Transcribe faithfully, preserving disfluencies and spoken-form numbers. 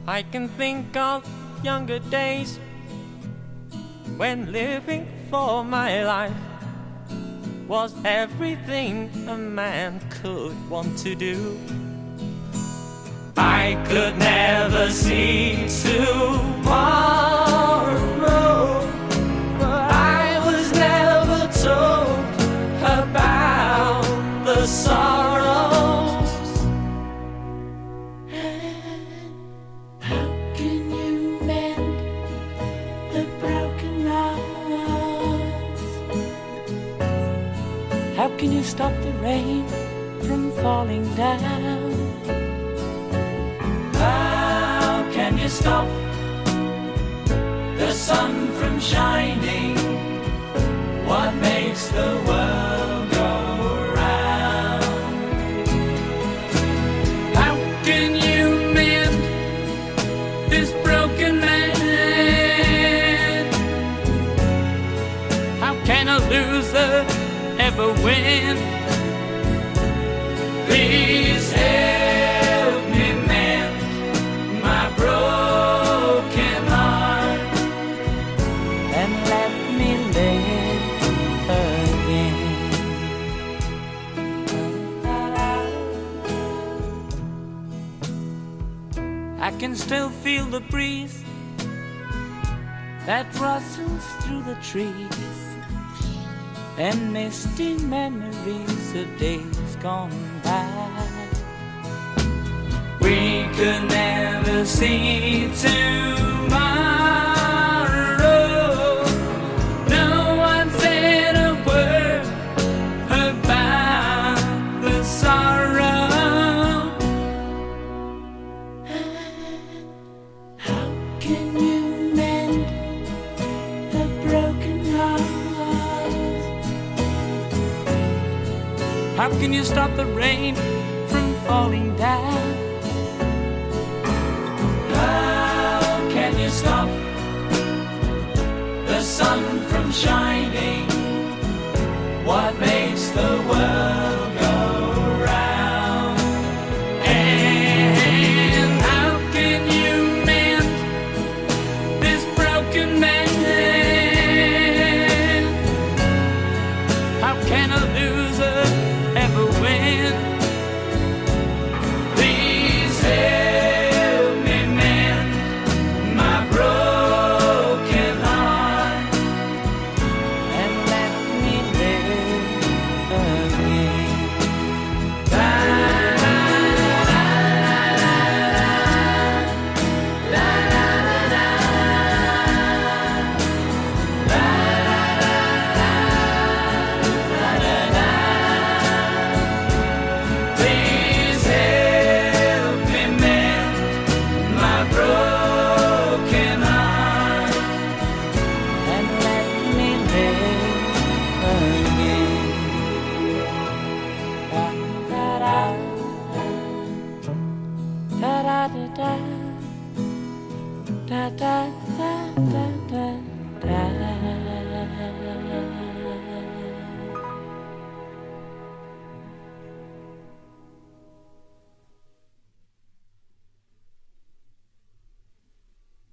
I can think of younger days when living for my life was everything a man could want to do. I could never see tomorrow, but I was never told about the sorrows. How can you mend the broken hearts? How can you stop the rain from falling down? How can you stop the sun from shining? What makes the world go round? How can you mend this broken man? How can a loser ever win? Please help me mend my broken heart and let me live again. I can still feel the breeze that rustles through the trees, and misty memories of days gone by. we could never see tomorrow. No one said a word about the sorrow. How can you mend the broken heart? How can you stop the rain from falling down? How can you stop the sun from shining? What makes the world go round? And how can you mend this broken man? How can a loser ever win? Please help me mend my broken heart And let me live again. La la la la la la la la. Please help me mend my broken heart And let me live again. Da da da da da da da da da da da.